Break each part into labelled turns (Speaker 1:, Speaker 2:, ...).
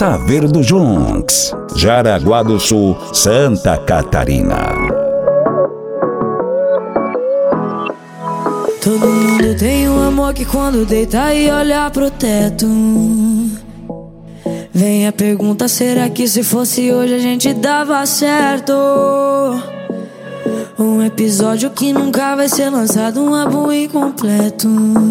Speaker 1: Saber do Junks, Jaraguá do Sul, Santa Catarina.
Speaker 2: Todo mundo tem um amor que quando deita e olha pro teto, vem a pergunta, será que se fosse hoje a gente dava certo? Um episódio que nunca vai ser lançado, um álbum incompleto,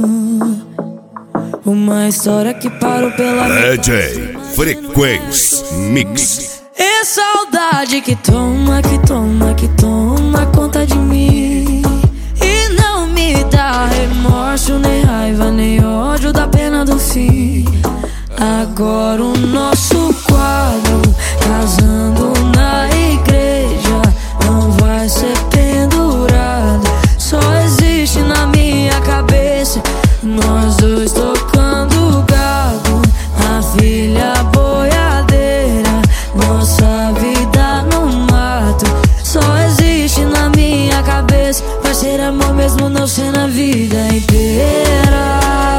Speaker 2: uma história que parou pela
Speaker 3: DJ Frequência Mix.
Speaker 2: É saudade que toma, que toma, que toma conta de mim, e não me dá remorso, nem raiva, nem ódio da pena do fim. Agora o nosso quadro, casando na igreja, não vai ser pendurado, só existe na minha cabeça. Nós dois tocando gado, a filha boiadeira, nossa vida no mato, só existe na minha cabeça. Vai ser amor mesmo não ser na vida inteira,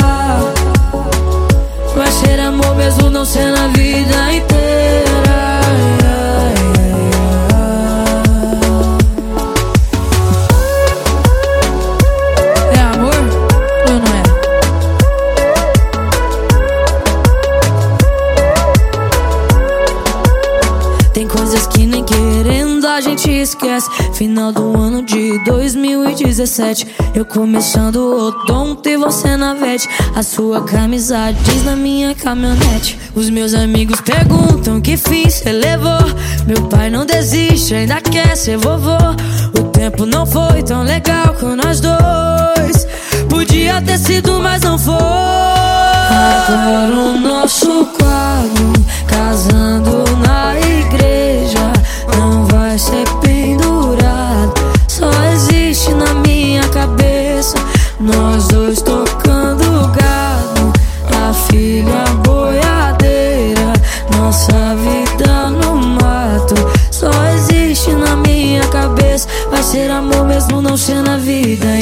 Speaker 2: vai ser amor mesmo não ser na vida inteira. É amor ou não é? Tem coisas que nem querendo a gente esquece. Final do ano de 2017, eu começando o odonto e você na vete. A sua camisa diz na minha caminhonete. Os meus amigos perguntam que fim cê levou. Meu pai não desiste, ainda quer ser vovô. O tempo não foi tão legal com nós dois, podia ter sido, mas não foi. Agora o nosso quadro, casando na igreja, não vai ser pendurado, só existe na minha cabeça. Nós dois tocando gado, a filha boiadeira, nossa vida no mato, só existe na minha cabeça. Vai ser amor mesmo não ser na vida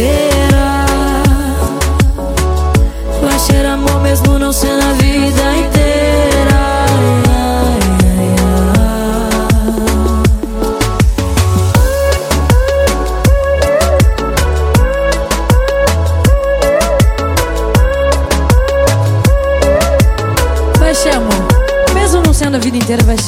Speaker 2: inteira, vai ser amor mesmo não ser na vida inteira.